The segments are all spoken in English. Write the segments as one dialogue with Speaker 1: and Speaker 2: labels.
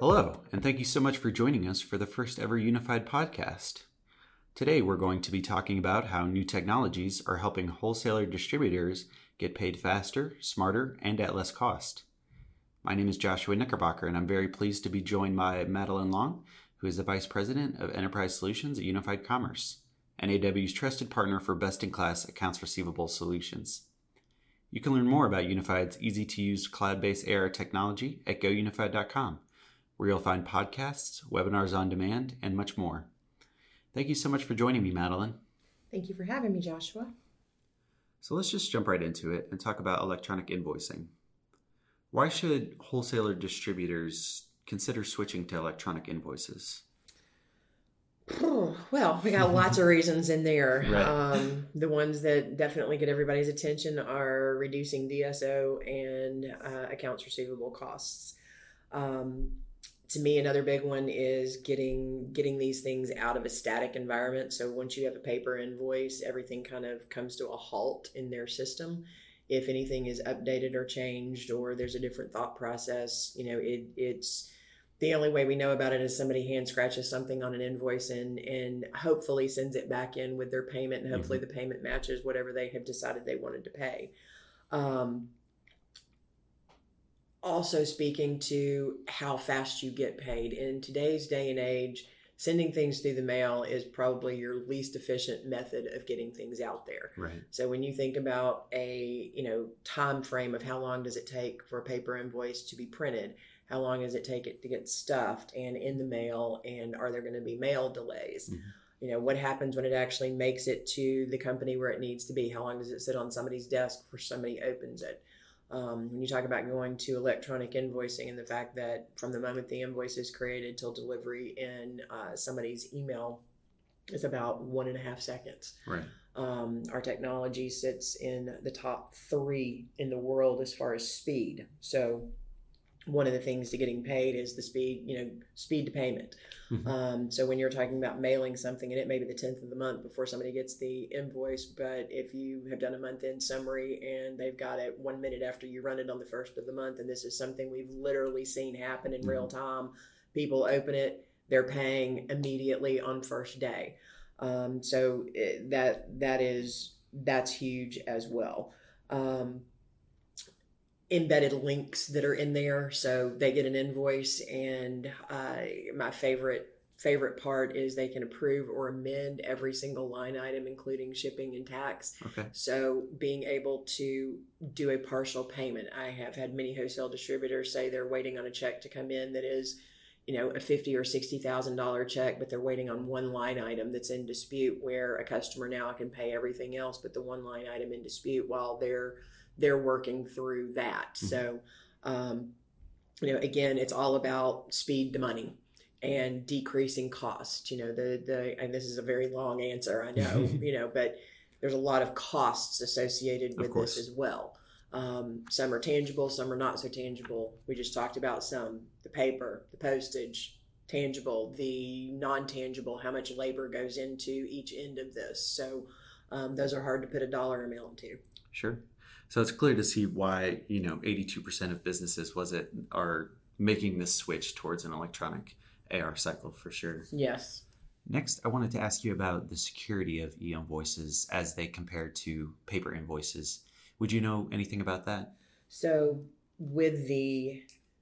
Speaker 1: Hello, and thank you so much for joining us for the first ever Unified podcast. Today we're going to be talking about how new technologies are helping wholesaler distributors get paid faster, smarter, and at less cost. My name is Joshua Knickerbocker, and I'm very pleased to be joined by Madeline Long, who is the Vice President of Enterprise Solutions at Unified Commerce, NAW's trusted partner for best-in-class accounts receivable solutions. You can learn more about Unified's easy-to-use cloud-based AR technology at gounified.com, where you'll find podcasts, webinars on demand, and much more. Thank you so much for joining me, Madeline.
Speaker 2: Thank you for having me, Joshua.
Speaker 1: So let's just jump right into it and talk about electronic invoicing. Why should wholesaler distributors consider switching to electronic invoices?
Speaker 2: Well, we got lots of reasons in there.
Speaker 1: Right.
Speaker 2: The ones that definitely get everybody's attention are reducing DSO and accounts receivable costs. To me, another big one is getting these things out of a static environment. So once you have a paper invoice, everything kind of comes to a halt in their system. If anything is updated or changed, or there's a different thought process, it's the only way we know about it is somebody hand scratches something on an invoice and hopefully sends it back in with their payment, and hopefully the payment matches whatever they have decided they wanted to pay. Also speaking to how fast you get paid. In today's day and age, sending things through the mail is probably your least efficient method of getting things out there.
Speaker 1: Right.
Speaker 2: So when you think about a time frame of how long does it take for a paper invoice to be printed, how long does it take it to get stuffed and in the mail, and are there going to be mail delays? What happens when it actually makes it to the company where it needs to be? How long does it sit on somebody's desk before somebody opens it? When you talk about going to electronic invoicing and the fact that from the moment the invoice is created till delivery in somebody's email is about 1.5 seconds.
Speaker 1: Right.
Speaker 2: Our technology sits in the top 3 in the world as far as speed. So one of the things to getting paid is the speed to payment. So when you're talking about mailing something and it may be the 10th of the month before somebody gets the invoice, but if you have done a month-end summary and they've got it 1 minute after you run it on the 1st of the month, and this is something we've literally seen happen in real time, people open it, they're paying immediately on first day. So that's huge as well. Embedded links that are in there, so they get an invoice, and my favorite part is they can approve or amend every single line item, including shipping and tax.
Speaker 1: Okay.
Speaker 2: So being able to do a partial payment. I have had many wholesale distributors say they're waiting on a check to come in that is a $50,000 or $60,000 check, but they're waiting on one line item that's in dispute, where a customer now can pay everything else but the one line item in dispute while they're working through that. So, again, it's all about speed to money and decreasing cost. And this is a very long answer, I know, but there's a lot of costs associated with this as well. Some are tangible, some are not so tangible. We just talked about some: the paper, the postage, tangible, the non-tangible, how much labor goes into each end of this. So those are hard to put a dollar amount to.
Speaker 1: Sure. So it's clear to see why 82% of businesses are making this switch towards an electronic AR cycle for sure.
Speaker 2: Yes.
Speaker 1: Next, I wanted to ask you about the security of e-invoices as they compare to paper invoices. Would you know anything about that?
Speaker 2: So with the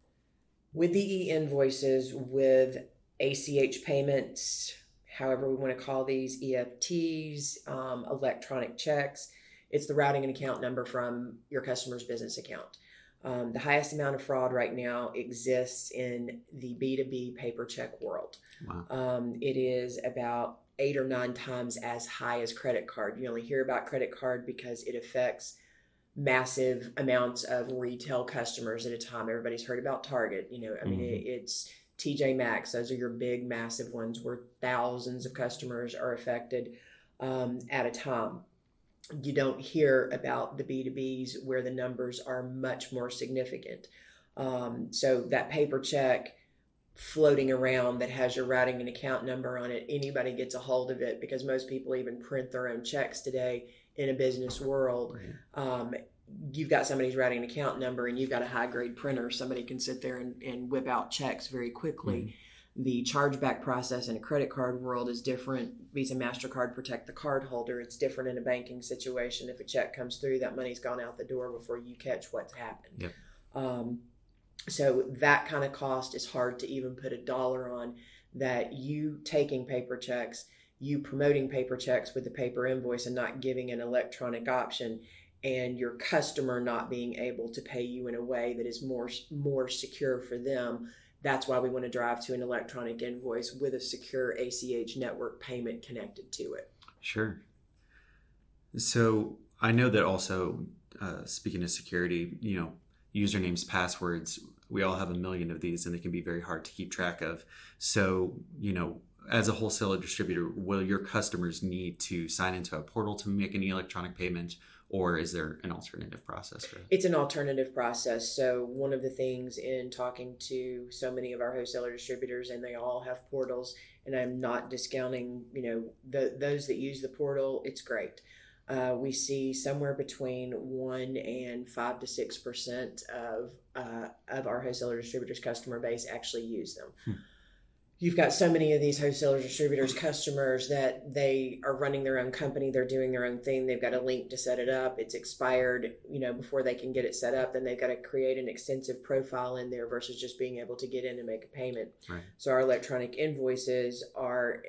Speaker 2: e-invoices, with ACH payments, however we want to call these, EFTs, electronic checks, it's the routing and account number from your customer's business account. The highest amount of fraud right now exists in the B2B paper check world.
Speaker 1: Wow.
Speaker 2: It is about 8 or 9 times as high as credit card. You only hear about credit card because it affects massive amounts of retail customers at a time. Everybody's heard about Target. It's TJ Maxx. Those are your big, massive ones where thousands of customers are affected at a time. You don't hear about the B2Bs where the numbers are much more significant. So that paper check floating around that has your routing and account number on it, anybody gets a hold of it, because most people even print their own checks today in a business world. you've got somebody's writing an account number and you've got a high grade printer, somebody can sit there and whip out checks very quickly. Mm-hmm. The chargeback process in a credit card world is different. Visa, MasterCard protect the card holder. It's different in a banking situation. If a check comes through, that money's gone out the door before you catch what's happened.
Speaker 1: Yep.
Speaker 2: So that kind of cost is hard to even put a dollar on. That you taking paper checks, you promoting paper checks with the paper invoice and not giving an electronic option, and your customer not being able to pay you in a way that is more secure for them. That's why we want to drive to an electronic invoice with a secure ACH network payment connected to it.
Speaker 1: Sure. So I know that also, speaking of security, usernames, passwords, we all have a million of these and they can be very hard to keep track of. So, as a wholesaler distributor, will your customers need to sign into a portal to make any electronic payment, or is there an alternative process for it?
Speaker 2: It's an alternative process. So one of the things in talking to so many of our wholesaler distributors, and they all have portals, and I'm not discounting, those that use the portal, it's great. We see somewhere between 1 and 5 to 6% of our wholesaler distributors' customer base actually use them. You've got so many of these wholesaler distributors' customers that they are running their own company. They're doing their own thing. They've got a link to set it up. It's expired, before they can get it set up. Then they've got to create an extensive profile in there versus just being able to get in and make a payment.
Speaker 1: Right.
Speaker 2: So our electronic invoices are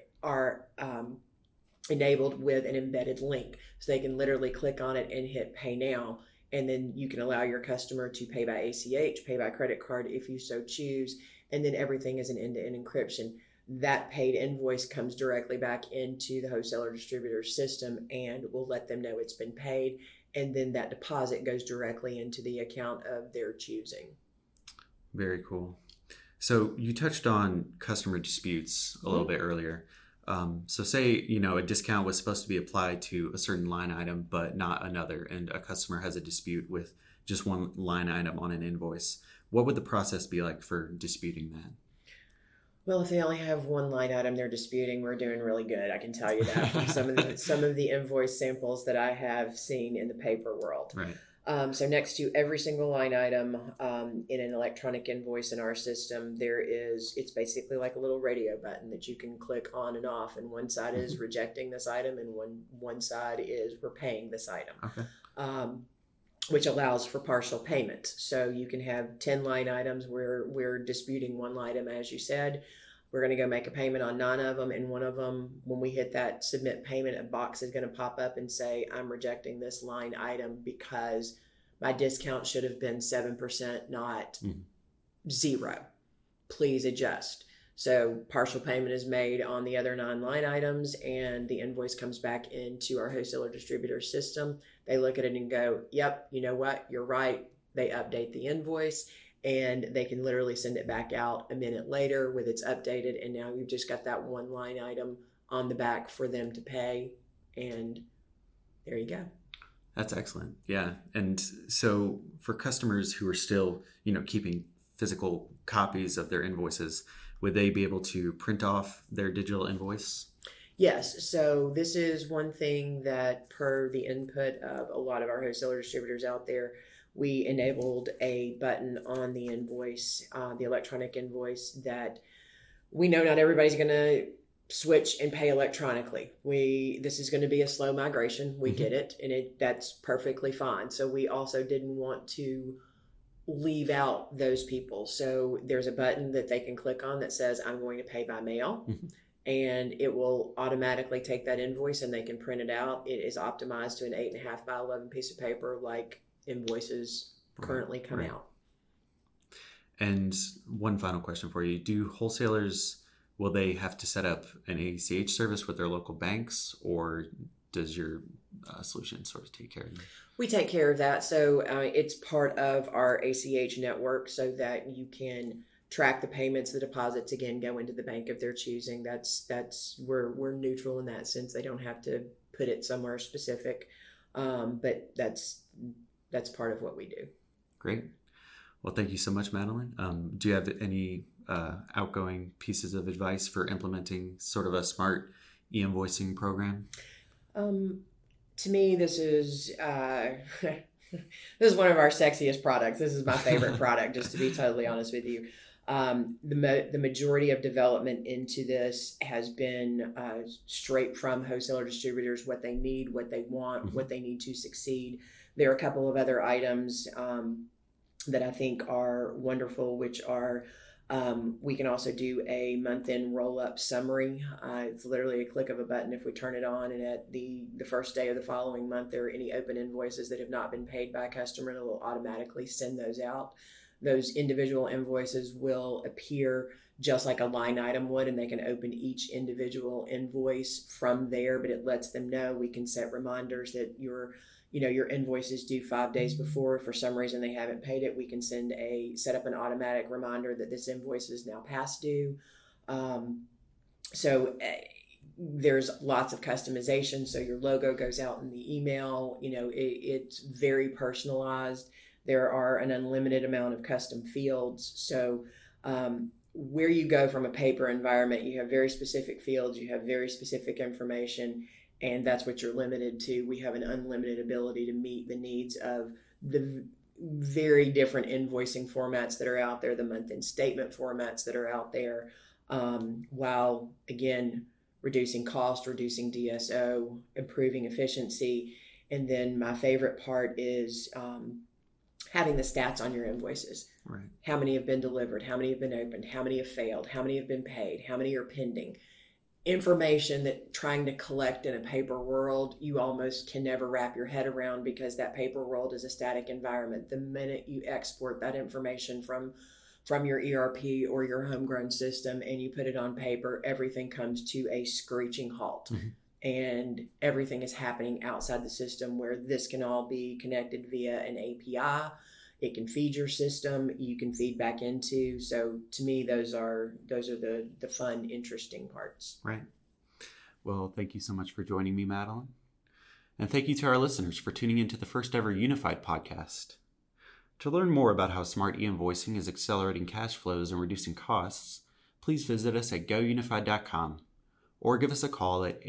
Speaker 2: enabled with an embedded link. So they can literally click on it and hit pay now. And then you can allow your customer to pay by ACH, pay by credit card if you so choose. And then everything is an end-to-end encryption. That paid invoice comes directly back into the wholesaler distributor system and will let them know it's been paid. And then that deposit goes directly into the account of their choosing.
Speaker 1: Very cool. So you touched on customer disputes a little bit earlier. So say, a discount was supposed to be applied to a certain line item, but not another, and a customer has a dispute with just one line item on an invoice. What would the process be like for disputing that?
Speaker 2: Well, if they only have one line item they're disputing, we're doing really good. I can tell you that from some of the invoice samples that I have seen in the paper world.
Speaker 1: Right.
Speaker 2: So next to every single line item in an electronic invoice in our system, it's basically like a little radio button that you can click on and off. And one side is rejecting this item and one side is we're paying this item.
Speaker 1: Okay.
Speaker 2: Which allows for partial payment. So you can have 10 line items where we're disputing one item, as you said. We're going to go make a payment on 9 of them, and one of them, when we hit that submit payment, a box is going to pop up and say, I'm rejecting this line item because my discount should have been 7%, not 0. Please adjust. So partial payment is made on the other 9 line items, and the invoice comes back into our wholesaler distributor system. They look at it and go, yep, you know what? You're right. They update the invoice, and they can literally send it back out a minute later with it's updated. And now you've just got that one line item on the back for them to pay. And there you go.
Speaker 1: That's excellent. Yeah. And so for customers who are still, keeping physical copies of their invoices, would they be able to print off their digital invoice?
Speaker 2: Yes. So this is one thing that, per the input of a lot of our wholesaler distributors out there, we enabled a button on the invoice, the electronic invoice, that we know not everybody's going to switch and pay electronically. This is going to be a slow migration. We get it, and that's perfectly fine. So we also didn't want to leave out those people. So there's a button that they can click on that says, I'm going to pay by mail. And it will automatically take that invoice and they can print it out. It is optimized to an 8.5 by 11 piece of paper, like invoices currently come out.
Speaker 1: And one final question for you. Do wholesalers, will they have to set up an ACH service with their local banks, or does your solution sort of take care of that?
Speaker 2: We take care of that. So it's part of our ACH network so that you can track the payments, the deposits, again, go into the bank of their choosing. We're neutral in that sense. They don't have to put it somewhere specific. But that's part of what we do.
Speaker 1: Great. Well, thank you so much, Madeline. Do you have any outgoing pieces of advice for implementing sort of a smart e-invoicing program?
Speaker 2: To me, this is This is one of our sexiest products. This is my favorite product, just to be totally honest with you. The majority of development into this has been straight from wholesaler distributors, what they need, what they want, what they need to succeed. There are a couple of other items that I think are wonderful, which are we can also do a month-end roll-up summary. It's literally a click of a button if we turn it on, and at the first day of the following month, there are any open invoices that have not been paid by a customer, and it will automatically send those out. Those individual invoices will appear just like a line item would, and they can open each individual invoice from there, but it lets them know. We can set reminders that your invoice is due 5 days before. If for some reason they haven't paid it, we can set up an automatic reminder that this invoice is now past due. There's lots of customization. So your logo goes out in the email. It's very personalized. There are an unlimited amount of custom fields. So where you go from a paper environment, you have very specific fields, you have very specific information, and that's what you're limited to. We have an unlimited ability to meet the needs of the very different invoicing formats that are out there, the month-end statement formats that are out there, while, again, reducing cost, reducing DSO, improving efficiency. And then my favorite part is having the stats on your invoices.
Speaker 1: Right.
Speaker 2: How many have been delivered? How many have been opened? How many have failed? How many have been paid? How many are pending? Information that trying to collect in a paper world, you almost can never wrap your head around, because that paper world is a static environment. The minute you export that information from your ERP or your homegrown system and you put it on paper, everything comes to a screeching halt. Mm-hmm. And everything is happening outside the system, where this can all be connected via an API. It can feed your system. You can feed back into. So to me, those are the fun, interesting parts.
Speaker 1: Right. Well, thank you so much for joining me, Madeline. And thank you to our listeners for tuning into the first ever Unified podcast. To learn more about how smart e-invoicing is accelerating cash flows and reducing costs, please visit us at gounified.com or give us a call at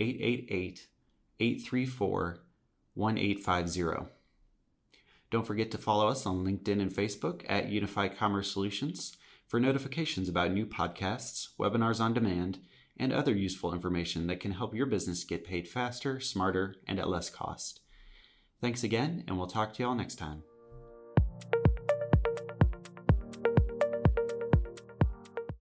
Speaker 1: 888-834-1850. Don't forget to follow us on LinkedIn and Facebook at Unified Commerce Solutions for notifications about new podcasts, webinars on demand, and other useful information that can help your business get paid faster, smarter, and at less cost. Thanks again, and we'll talk to you all next time.